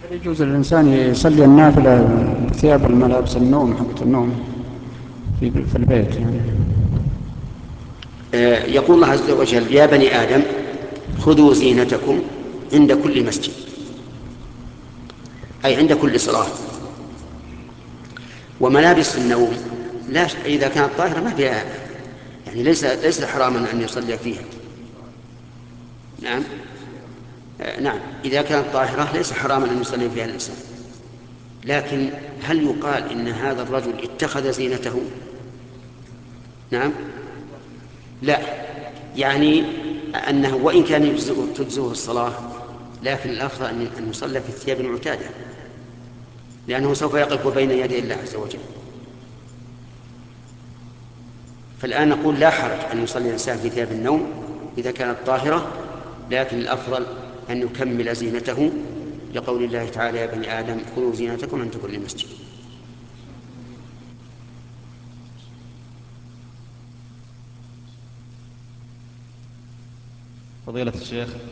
يجوز للإنسان يصلي النافلة بثياب الملابس النوم حقت النوم في البيت يعني. يقول الله عز وجل: يا بني آدم خذوا زينتكم عند كل مسجد، أي عند كل صلاة. وملابس النوم لا إذا كانت طاهرة ما فيها، يعني ليس حراما أن يصلي فيها. نعم. نعم، إذا كانت طاهرة ليس حراما أن يصلي فيها الإنسان. لكن هل يقال إن هذا الرجل اتخذ زينته؟ نعم. لا، يعني أنه وإن كان تجزئه الصلاة، لكن الأفضل أن يصلى في الثياب المعتادة، لأنه سوف يقف بين يدي الله عز وجل. فالآن نقول لا حرج أن يصلي الإنسان في ثياب النوم إذا كانت طاهرة، لكن الأفضل أن يكمل زينته، لقول الله تعالى: يا بني آدم خذوا زينتكم عند كل مسجد. فضيلة الشيخ،